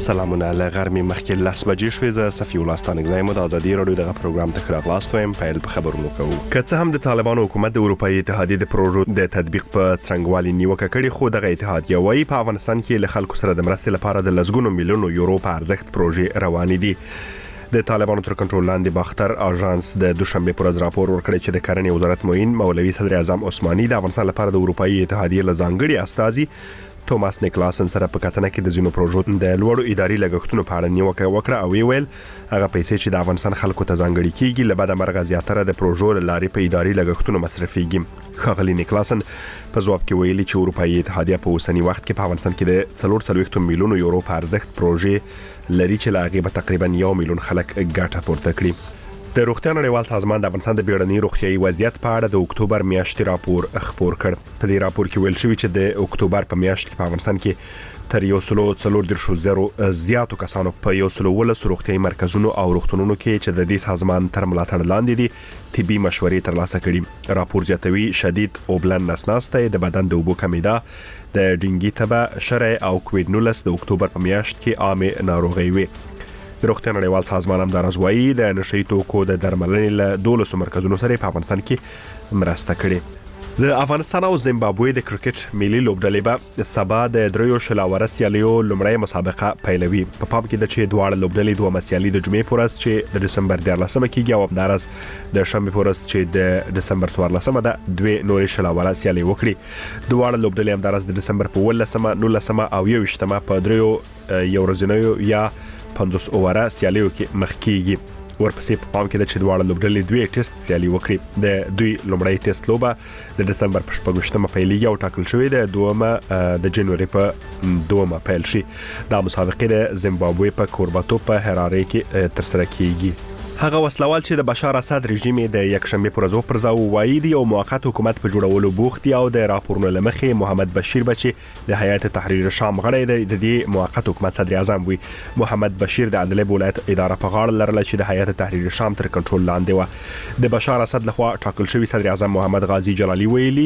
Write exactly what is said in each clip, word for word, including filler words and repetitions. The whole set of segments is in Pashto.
سلامونه له غرمې مخکې لس بجې شوې. زه صفي الله ستانکزی مو د ازادي رادیو دغه پروګرام ته راغلاست وایم. پیل په خبرونو کوو. که څه هم د طالبانو حکومت د اروپאי اتحادیې د پروژو د تطبیق په څرنګوالي نیوکه کړې، خو دغه اتحادیه وايي په افغانستان کې له خلکو سره د مرستې لپاره د لسګونو میلیونو یورو په ارزښت پروژې روانې دي. د طالبانو تر کنټرول لاندې باختر اژانس د دوشنبه پر ورځ راپور ورکړی چې د کرنې وزارت معین مولوي صدر اعظم عثماني د افغانستان لپاره د اروپאי اتحادیې لزانګړي استازي توماس نیکلاسن سره په کتنه کې د زینو پروژو د لوړو اداري لګښتونو په اړه نیوکه وکړه او ویل هغه پیسې چې د افغانستان خلکو ته ځانګړي کیږي له بده مرغه زیاتره د پروژو لارې په اداري لګښتونو مصرفيږي. ښاغلي نیکلاسن په ځواب کې ویلي چې اروپאי اتحادیه په اوسنی وخت کې په افغانستان کې د څلور څلوېښت میلیونو یورو په ارزښت پروژې لري چې لا هغه به تقریبا یو میلیون خلک ګټه پورته کړي. د روغتیا نړیوال سازمان د افغانستان د بیړني روغتیاي وضعیت په اړه د اکتوبر میاشتې راپور خپور کړ. په دې راپور کې ویل شوی چې د اکتوبر په میاشت کې په افغانستان کې تر یو سلو څلور دېرش زرو زیاتو کسانو په یو سلو ولس روغتیاي مرکزونو او روغتونونو کې چې د دې سازمان تر ملاتړ لاندې دي طبي مشورې ترلاسه کړي. راپور زیاتوي شدید اوبلن نسناسته د بدن د اوبو کمیدا د ډینګي تبه شرع او کووډ نولس د اکتوبر په میاشت کې عامه ناروغي وي. د روغتیا نړیوال سازمان هم د رضوایی د نشئی توکو د درملنې له دولسو مرکزونو سره په افغانستان کې مرسته کړې. د افغانستان او زیمبابوې د کرکټ ملي لوبډلې به سبا د دریو شلاوره سیالیو لومړی مسابقه پیلوي. په پام کې د چې دواړه لوبډلې دوه مسیالي د جمعې پورس چې د دسمبر دیارلسمه کېږي او همدارس د شنبه پورس چې د دسمبر څوارلسمه ده دوه نورې شلاوره سیالي وکړي. دواړه لوبډلې همدارس د دسمبر په ولسمه نولسمه او یوویشتمه په دریو یو ورځنیو یا پنځوس اووره سیالیو کې مخ کېږي. ورپسې په پام کې د چې دواړه لوبډلې دوی ټیسټ سیالي وکړي. د دوی لومړی ټیسټ لوبه د دسمبر په شپږمه پیلېږي او ټاکل شوې ده دومه د جنوري په دومه پیل شي. دا مسابقه د زیمبابوې په کورباتو په هراره کې ترسره کیږي. هغه وسلوال چې د بشار اسد رژیم د یک شنبه پر ورځ پرځاو وایي دی او موقت حکومت په جوړولو بوخت دی او د راپورونو لمخې محمد بشیر بچي د هیئت تحریر شام غړی دی. د دې موقت حکومت صدر اعظم وي. محمد بشیر د عدلیې ولایت اداره په غاړه لرله چې د هیئت تحریر شام تر کنټرول لاندې و. د بشار اسد لخوا ټاکل شوی صدر اعظم محمد غازی جلالی ویلي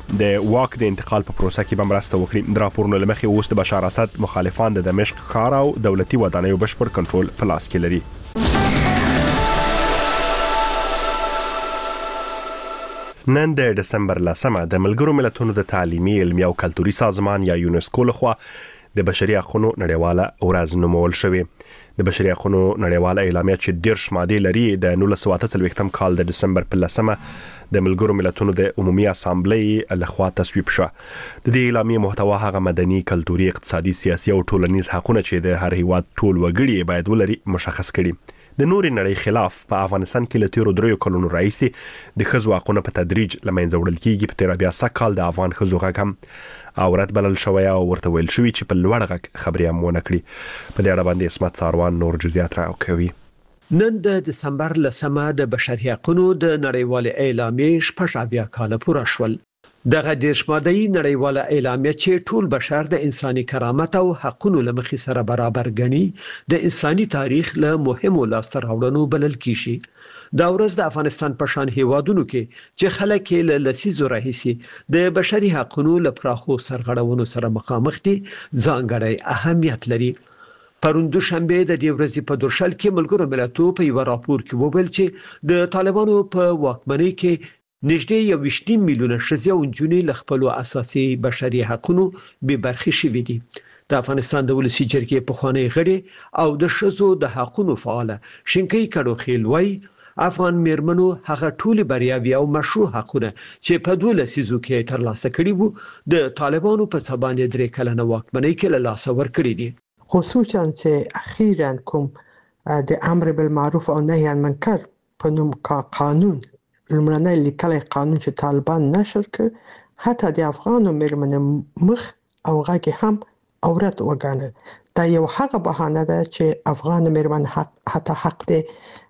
د واک د انتقال په پروسه کې به مرسته وکړي. د راپورونو لمخې اوس د بشار اسد مخالفان د دمشق ښار او دولتي ودانیو بشپړ کنټرول په لاس کې لري. نن د دسمبر لسمه د ملګرو ملتونو د تعلیمي علمي او کلتوري سازمان یا یونسکو لخوا د بشري حقوقو نړیواله ورځ نومول شوې. د بشري حقوقو نړیواله اعلامیه چې دیرش ماده لري د نولس سوه اته څلوېښتم کال د دسمبر په لسمه د ملګرو ملتونو د عمومي اسامبلې لخوا تصویب شوه. د دې اعلامیې محتوا هغه مدني، کلتوري، اقتصادي، سیاسي او ټولنیز حقوقونه چې د هر هیواد ټول وګړي باید ولري مشخص کړي. د نوري نړۍ خلاف په افغانستان کې لتیرو دریو کلونو راځي د خزو حقوقونه په تدریج لمنځه وړل کیږي. په تیر بیا سکهال د افغان خزو غږ هم اورت بلل شوی او ورته ویل شوی چې په لوړ غږ خبرې هم ونه کړي. په دې اړه باندې اسمت ساروان نور جزئیات راکوي. نن د دسمبر لسمه د بشري حقوقو د نړیوال اعلامیې شپږ اویا کاله پوره شول. دغه دیرش ماده‌ای نړیواله اعلامیه چې ټول بشر د انساني کرامت او حقوقو لمخې سره برابر ګڼي د انساني تاریخ له مهمو لاسته راوړنو بلل کیږي. دا ورځ د افغانستان په شان هیوادونو کې چې خلک له لسیزو راهیسي د بشري حقوقو لپاره سرغړونو سره مخامخ دي ځانګړی اهمیت لري. پرون دوشنبه د دې ورځې په درشل کې ملګرو ملتونو په یو راپور کې وویل چې د طالبانو په واکمنۍ کې نږدې یو ویشتیم میلیونه ښځې او نجونې له خپلو اساسي بشري حقوقو بې برخې شوي دي. د افغانستان د ولسي جرګې پخوانی غړي او د ښځو د حقوقو فعال شینکۍ کډوخیل وایي افغان میرمنو هغه ټول بریاوي او مشروع حقوقونه چې په دوه لسیزو کې ترلاسه کړي وو د طالبانو په سبانه درې کلنه واکمنۍ کې له لاسه ورکړي دي. خصوصا چې اخیراً کوم د امر بالمعروف او نهي عن المنکر په نوم قانون لمړنی لیکلی قانون چې طالبان نشر کړ حتی د افغانو میرمنو مخ او غږ هم عورت وګڼل. دا یو هغه بهانه ده چې افغان میرمن حق حتی حق دی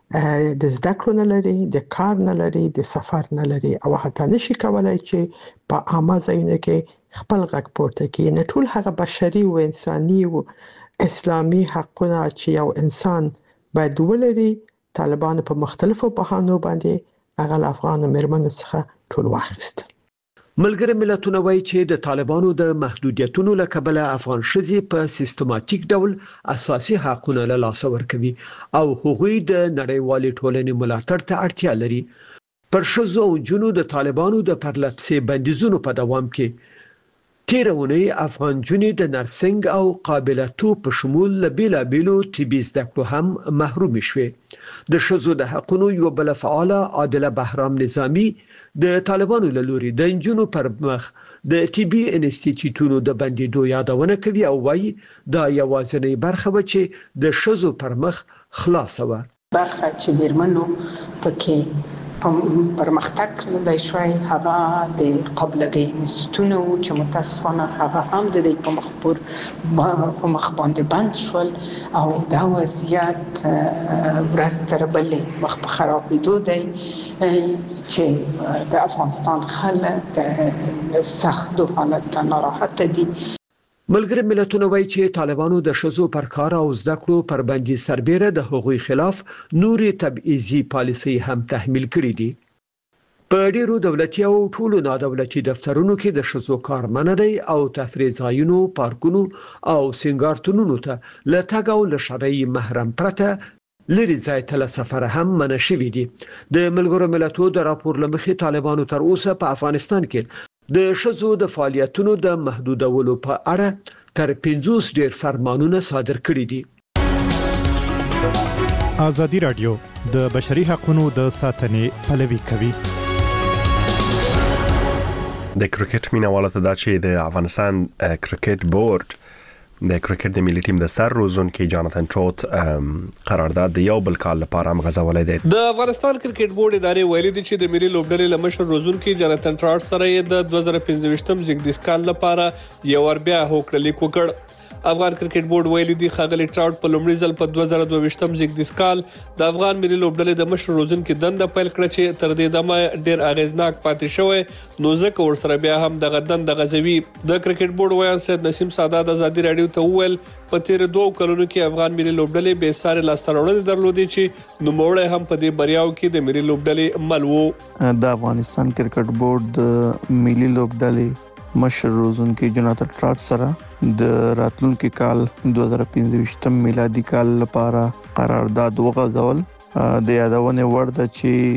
د زده کړو نه لري، د کار نه لري، د سفر نه لري او حتی نشي کولای چې په عامه ځایونو کې خپل غږ پورته کړي. نه ټول هغه بشري او انساني او اسلامي حقونه چې یو انسان باید ولري طالبان په مختلفو بهانو باندې هغه افغان میرمنو څخه ټول واخیست. ملګری ملتونه وایي چې د طالبانو د محدودیتونو له کبله افغان ښځې په سیستماتیک ډول اساسي حقوقونه له لاسه ورکوي او هغوی د نړیوالې ټولنې ملاتړ ته اړتیا لري. پر ښځو او نجونو د طالبانو د پرلپسې بندیزونو په دوام کې تیره اونۍ افغان نجونې د نرسنګ او قابلیتو په شمول له بیلابیلو طبي زده کړو هم محرومې شوې. د ښځو د حقوقو یو بل فعاله عادله بهرام نظامی د طالبانو له لوري د نجونو پر مخ د طبي انسټیټیوټونو د بندیدو یادونه کوي او وایي دا یوازینۍ برخه و چې د ښځو پر مخ خلاصه و. برخه چې میرمنو پکې پرمختګ نه شوی هغه د قابلیت انسټیټیوټونو چې متاسفانه هغه هم د دې په مخبر په مخ باندې بند شول او دا وضعیت ورځ تر بلې مخ په خرابېدو دی چې د افغانستان خلک سخت حالت ناراحت دي. ملګری ملتونه وایي چې طالبانو د ښځو پر کار او زده کړو پر بندیز سربېره د هغوی خلاف نورې تبعیضي پالیسۍ هم تحمیل کړې دي. په ډیرو دولتي او ټولو نادولتي دفترونو کې د ښځو کار منع دی او تفریح ځایونو، پارکونو او سینګارتونونو ته له تګ او له شرعي محرم پرته لري ځای ته له سفر هم منع شوي دي. د ملګرو ملتونو د راپور له مخې طالبانو تر اوسه په افغانستان کې د ښځو د فعالیتونو د محدودولو په اړه تر پنځوس ډیر فرمانونه صادر کړي دي. ازادي راډیو د بشري حقوقو د ساتنې پلوي کوي. د کرکټ مینوالو ته دا چې د افغانستان کرکټ بورډ د کرکټ د ملي ټیم د سر روزونکي جاناتن ټروټ قرارداد د یو بل کال لپاره مغزولې دی. د افغانستان کرکټ بورډ ادارې ویلي دي چې د ملي لوبډلې لمشر روزونکي جاناتن ټروټ سره د دوه زره پنځه زیږدیز کال لپاره یو ور بیا هوکړه لیک وکړ. افغان کرکټ بورډ ویلي دی خاغلی ټراوټ په لومړي ځل په دوه زره دوه ویشتم زیږدیز کال د افغان ملي لوبډلې د مشر روزونکي دنده پیل کړه چې تر دې دمه ډیر اغیزناک پاتې شوی نو ځکه ورسره بیا هم دغه دنده غزوي. د کرکټ بورډ ویان سید نسیم سادات ازادي رادیو ته وویل په تیر دوه کلونو کې افغان ملي لوبډلې به ساري لاسته راوړنې درلودې چې نوموړی هم په دې بریاو کې د ملي لوبډلې مل وو. د افغانستان کرکټ بورډ د ملي لوبډلې مشر روزونکي جاناتن ټروټ سره د راتلونکي کال دوه زره پنځه میلادي کال لپاره قرارداد وغځول. د یادونې وړ ده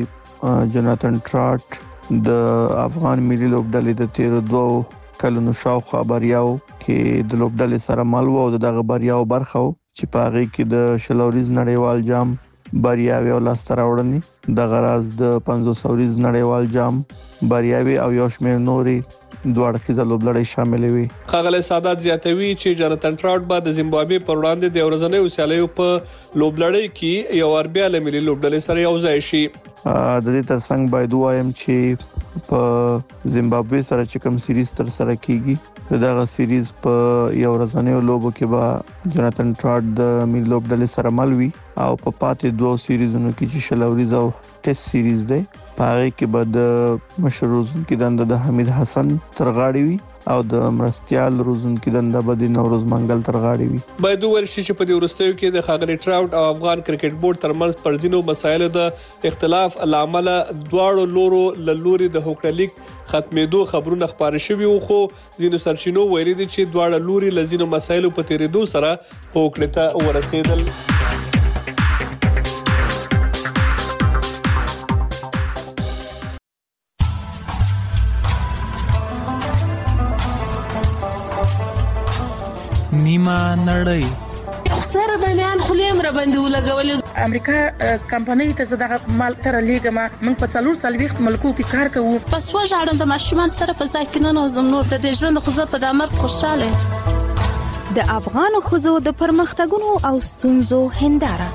چې جاناتن ټروټ د افغان ملي لوبډلې د تیر دوه کلونو شاوخوا بریاو کې د لوبډلې سره مل وو او دغه بریاو برخه و چې په هغه کې د شلوریز نړیوال جام بریاوي او لاسته راوړنې د غراز د پنځوس اوریز نړیوال جام بریاوي او یو شمېر نوري دوه اړخیزه لوبلړۍ شاملې وي. خاغلی سادات زیاتوي چې جاناتن ټراوټ به د زیمبابوې پر وړاندې د ورځنۍ وسیلې په لوبلړۍ کې یو ور بیا له ملي لوبډلې سره یو ځای شي. د دې ترڅنګ باید وایم چې په زیمبابوې سره چې کوم سیریز تر سره کیږي دغه سیریز په یو ورځنۍ لوبو کې به جاناتن ټراوټ د ملي لوبډلې سره مل وي او په پاتې دوه سیریزونو کې چې شلوریز او ټیسټ سیریز دی په هغه کې به د مشر روزونکي دنده د حمید حسن تر غاړې وي او د مرستيال روزونکي دنده به د نوروز منګل تر غاړې وي. باید ورشي چې په دې ورستیو کې د خاغلی ټراوټ او افغان کرکټ بورډ ترمنځ پر ځینو مسایلو د اختلاف لامل دواړو لورو له لوري د هوکړه لیک ختمېدو خبرونه خبري شوي وو خو ځینو سرچینو ویلي دي چې دواړه لوري له ځینو مسایلو په تیریدو سره هوکړه ته ورسېدل. نیمه نړۍ سره د میان خلیم را باندې ولګول امریکا کمپنۍ ته زداغه مال تر لیګما من په څلور سلويخت ملکو کې کار کوو. پس وژاړم د ماشومان سره په ځای کې نه نوزم نور د دې ژوند خو زه په دامر خوشاله. د افغان خوځو د پرمختګونو او ستونزو هنداره.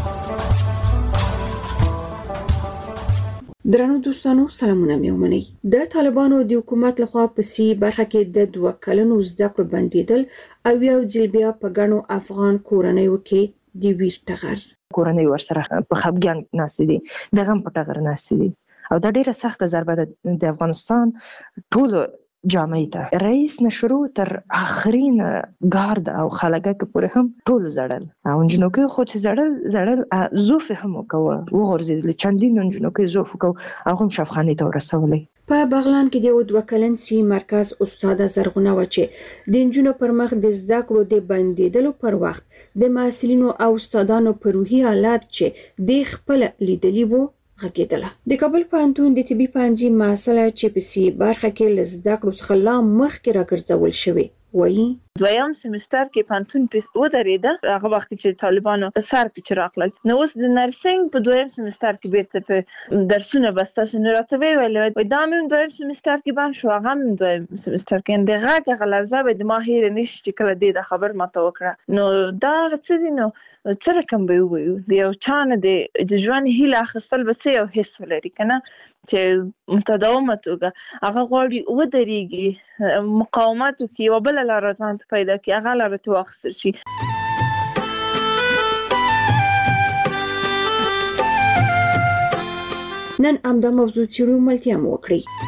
درنو دوستانو سلامونه مې ومنئ. د طالبانو د حکومت لخوا په سی برخه کې د دوه کلونو زده کړو بندیدل او یو ځل بیا په ګڼو افغان کورنیو کې د ویر ټغر کورنۍ ورسره په خپګان ناسې دي د غم په ټغر ناسې دي او دا ډیره سخته ضربه ده د افغانستان ټول جامعې ته رئیس نه شروع تر اخرین ګارد او خلګه پورې هم ټول زړل او جنوکي خو چې زړل زړل زوف هم وکوه وغورځېدل چندین جنوکي زوف وکوه هغه شفخانه ته ورسولې. په بغلان کې د یو دوه کلن سی مرکز استاد زرغونه و چې د نجونو پر مخ د زده کړو د بندیدلو پر وخت د محصلینو او استادانو په روحي حالات چې د خپل لیدلی وو غږیدله. د کابل پوهنتون د طبي پوهنځي محصله چې په سی برخه کې له زده کړو څخه لا مخکې راګرځول شوې وایي دویم سمستر کې پانتون په ودرېده هغه وخت چې طالبانو سر کې راغلل نو اوس د نرسنګ په دویم سمستر کې بیرته په درسونه بسته نه راته ویل وای دا مې دویم سمستر کې باندې شو هغه مې دویم سمستر کې د هغه غلرزه به د ماهر نشي چې کله د خبر ماته وکړه نو دا څه دي نو څه رقم به وي د یو چانه د ژوند هیله خپل بسې او حس ولري کنه چې متداومه توګه هغه غوړي ودرېږي مقاومت کوي او بل لار ځان پیدا کوي هغه لار ته واخستل شي. نن امدا موضوع چیرو ملتیا مو وکړي.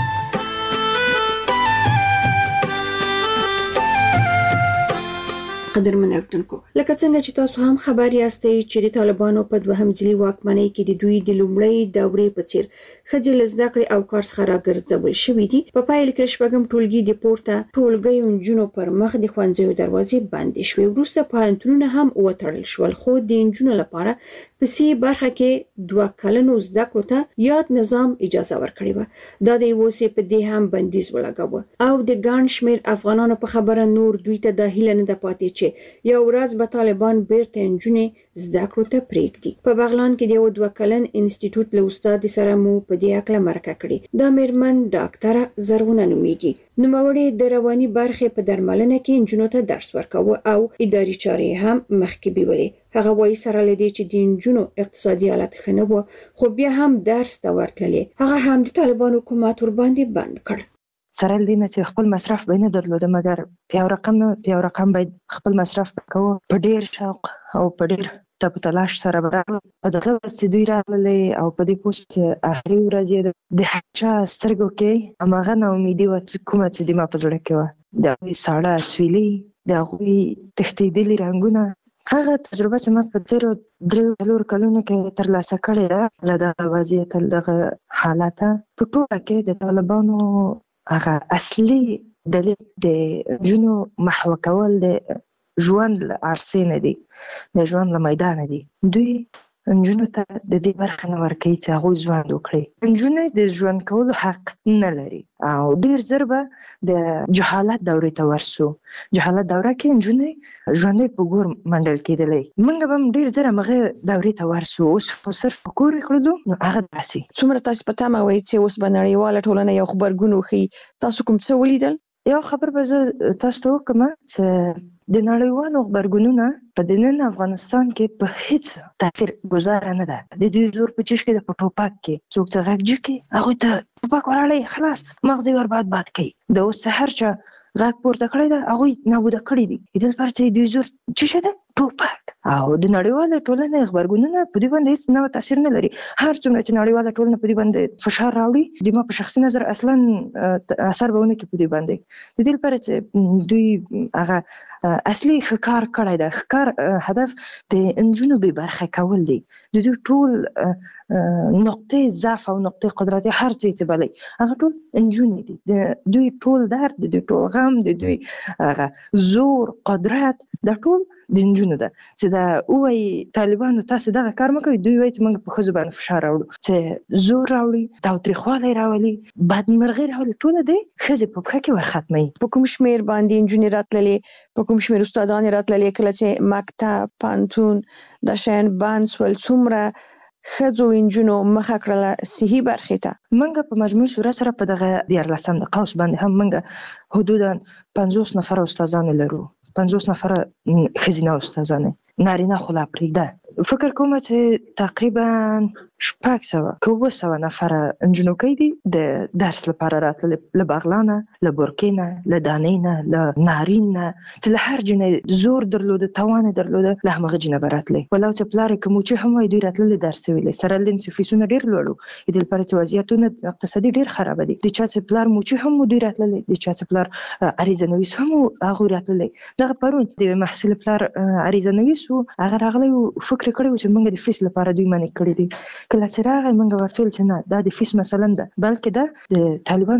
قدرمن اردوونکو لکه څنګه چې تاسو هم خبر یاستئ چې د طالبانو په دوهم ځلي واکمنۍ کې د دوی د لومړۍ دورې په څیر ښځې له زده کړې او کار څخه راګرځول شوې دي. په پایله کې شپږم ټولګي د پورته ټولګیو نجونو پر مخ د ښوونځیو دروازې بندې شوې. وروسته پوهنتونونه هم وتړل شول خو د نجونو لپاره په سی برخه کې دوه کلنو زده کړو ته یاد نظام اجازه ورکړې وه. دا د یوه سې په دې هم بندیز ولګاوه او د ګڼ شمېر افغانانو په خبره نور دوی ته دا هیله نه ده پاتې چې یو ورځ به طالبان بیرته نجونې زده کړو ته پرېږدي. په بغلان کې د یو دوه کلن انسټیټیوټ له استاد سره مو په دې اړه مرکه کړې. دا مېرمن ډاکټره زرغونه نومیږي. نوموړې د رواني برخې په درملنه کې نجونو ته درس ورکاوه او اداري چارې هم مخکې بیولې. هغه وایي سره له دې چې د نجونو اقتصادي حالت ښه نه و خو بیا هم درس ته ورتللې هغه هم د طالبانو حکومت ورباندې بند کړ. سره له دې نه چې خپل مصرف به نه درلوده مګر پیاو رقم نه پیاو رقم باید خپل مصرف وکړو په ډیر شوق او په ډیر تپ تلاش سره راغله. په دغه ورځ دوی راغلي او په دې پوسټ اخري ورځ د هچا سترګو کې اماغه نو امیدي و چې کومه چې د ما په زړه کې و د ساړه اسویلي د غوي تختیدلي رنگونه هغه تجربه چې ما په تیرو درې څلور کلونو کې ترلاسه کړې ده له دغه وضعیت دغه حالت په ټوله کې د طالبانو هغه اصلي دلیل د جنو محو کول د ژوند عرصې نه دي د ژوند له میدان دي. دوی نجونو ته د دې برخه نه ورکوي چې هغوی ژوند وکړي. نجونې د ژوند کولو حق نه لري او ډېر ژر به د جهالت دورې ته ورسو. جهالت دوره کې نجونې ژوندۍ په ګور منډل کېدلی. موږ به هم ډېر ژر همغه دورې ته ورسو. اوس خو صرف په کور یې کړلو نو هغه داسې څومره تاسو په تمه وایئ چې اوس به نړیواله ټولنه یو غبرګون وښیي. تاسو کوم څه ولیدل؟ یو خبر به زه تاسو ته وکړم چې د نړیوالو غبرګونونه په دنن افغانستان کې په هیڅ تاثیر گزاره نه ده. د دوی زور په چش کې د پټوپاک کې څوک څه غږ جکي هغه ته ټوپاک وراړي خلاص مغزي ور باد باد کوي. د اوس سحر چا غږ پورته کړی ده هغه نابوده کړی دي. د پر چې دوی زور چش ده ټوپاک او د نړیواله ټولنې غبرګونونه په دې باندې هیڅ نوې تاثیر نه لري. هر څومره چې نړیواله ټولنه په دې باندې فشار راوړي د ما په شخصي نظر اصلا اثر به ونه کوي په دې باندې. د دې لپاره چې دوی هغه اصلي ښکار کړی ده. ښکار هدف د نجونو بې برخې کول دي. د دوی ټول نقطې ضعف او نقطې قدرت هر څه چې بلې هغه ټول نجونې دي. د دوی ټول درد د دوی ټول غم د دوی هغه زور قدرت د ټول د نجونو ده. چې دا وایي طالبانو تاسو دغه کار مه کوئ. دوی وایي چې موږ په ښځو باندې فشار راوړو چې زور راوړي تاوتریخوالی راولي بدمرغي راولي ټوله دی ښځې په پښه کې ورختموي. په کوم شمېر باندې نجونې راتللې په کوم شمېر استادانې راتللې کله چې مکتب پوهنتون دا شیان بند شول څومره ښځو نجونو مخه کړله صحي برخې ته؟ موږ په مجموعي صورت سره په دغه دیارلسم د قوس باندې هم موږ حدودا پنځوس نفره استادان لرو. پنځوس نفره ښځینه استادانې نارینه خو لا پرېږده فکر کوم چې تقریبا شپږ سوه که اووه سوه نفره نجونکۍ دي د درس لپاره راتللې، له بغلانه، له بورکینه، له دانې نه، له نارین نه، چې له هر جنې زور درلوده، توان درلوده، له همغه جنې به راتلې. ولو چې پلار یې که موچي هم وای دوی راتللې درس ویلې، سره له دې چې فیسونه ډېر لوړ وو، د دې لپاره چې وضعیتونه اقتصادي ډېر خراب دي. د چا چې پلار موچي هم وو دوی راتللې، د چا چې پلار عریضه نویس هم وو هغوی راتللې. دغه پرون د محصل پلار عریضه نویس وو، هغه راغلی وو فکر کړی وو چې موږ د فیس لپاره دوی منع کړي دي. کله چې راغی موږ ورته ویل چې نه دا د فیس مسله نه ده، بلکې دا د طالبانو